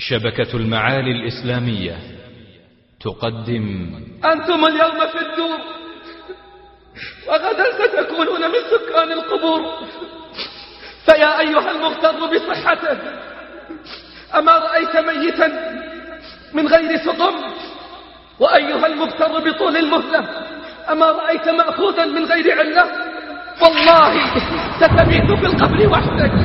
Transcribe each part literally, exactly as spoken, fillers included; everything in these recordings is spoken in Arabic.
شبكة المعالي الإسلامية تقدم. أنتم اليوم في الدور، وغدا ستكونون من سكان القبور. فيا أيها المغتر بصحته، أما رأيت ميتا من غير سقم؟ وأيها المغتر بطول المهلة، أما رأيت مأخوذا من غير علة؟ والله ستبيت في القبر وحدك،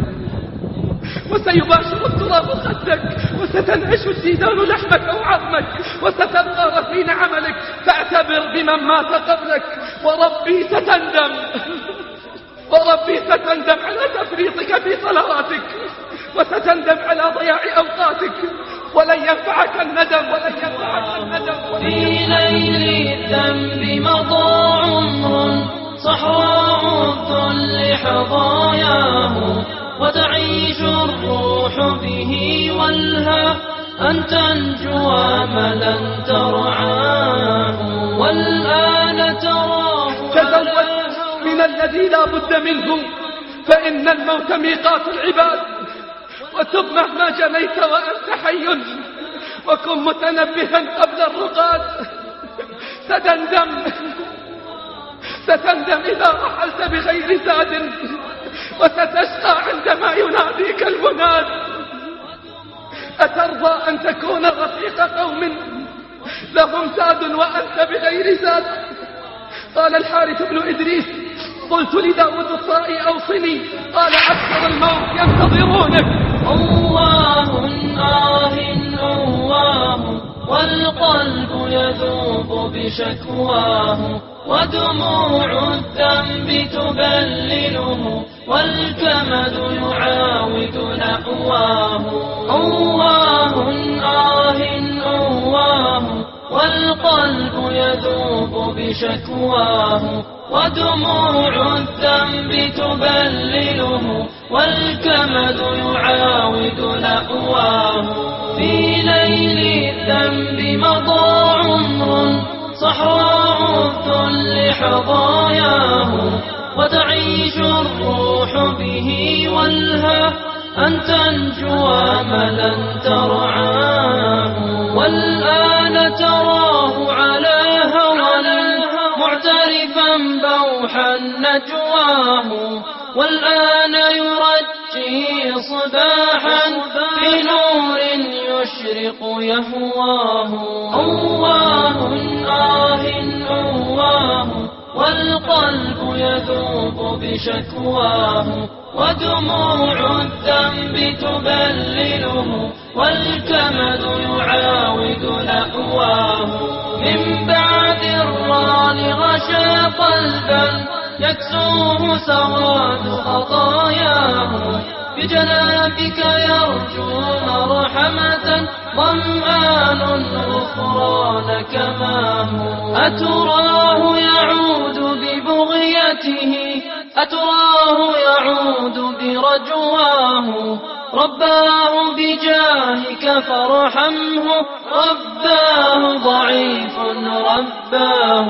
وسيباشر التراب خدك، وستنعش الديدان لحمك وعظمك، وستبقى رفين عملك. فاعتبر بمن مات قبلك، وربي ستندم، وربي ستندم على تفريطك في صلواتك، وستندم على ضياع أوقاتك، ولن ينفعك الندم، ولن ينفعك الندم. في ليل الذنب مضى عمر، صحراء الذل حظاياه، وتعيش الروح به والها أن تنجو أملا ترعاه، والآن تراه. تزود من الذي لا بد منه، فإن الموت ميقات العباد. وتب مهما جنيت وأنت حي، وكن متنبها قبل الرقاد. ستندم ستندم إذا رحلت بغير زاد، وستشقى عندما يناديك المناد. أترضى أن تكون رفيق قوم لهم زاد وأنت بغير زاد؟ قال الحارث بن إدريس: قلت لداود الطائي أوصني، قال: أكثر الموت ينتظرونك. الله آه الله، والقلب يذوب بشكواه، ودموع الذنب تبلله، والكمد يعاود نحواه. الله آه الله، والقلب يذوب بشكواه، ودموع الذنب تبلله، والكمد يعاود نحواه. في ليل الذنب مضى عمر، صحراء الذل حظاياه، وتعيش الروح به والها أن تنجو أملا ترعاه، والآن تراه على هوى معترفا بوحا نجواه، والآن يرجي صباحا بنور يشرق يهواه. الله آه الله، والقلب يذوب بشكواه، ودموع الذنب تبلله، والكمد يعاود نحواه. من بعد الران غشى قلبا يكسوه سواد خطاياه، بجنابك يرجون رحمة ظمآن غفران كماه. أتراه يعود ببغيته، أتراه يعود برجواه، رباه بجاهك فارحمه، رباه ضعيف رباه.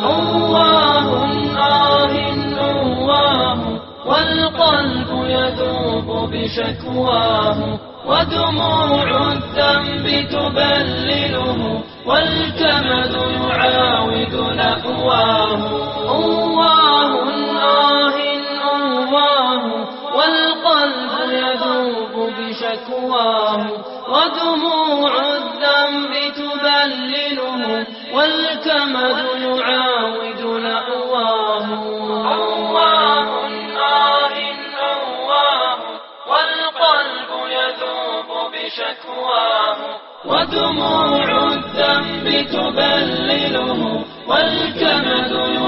الله آه الله، والقلب يذوب بشكواه، ودموع الذنب تبلله، والكمد يعاود نحواه. الله آه الله، والقلب يذوب بشكواه، ودموع الذنب تبلله، والكمد يعاود نحواه. الله آه الله، والقلب يذوب بشكواه، ودموع الذنب تبلله، والكمد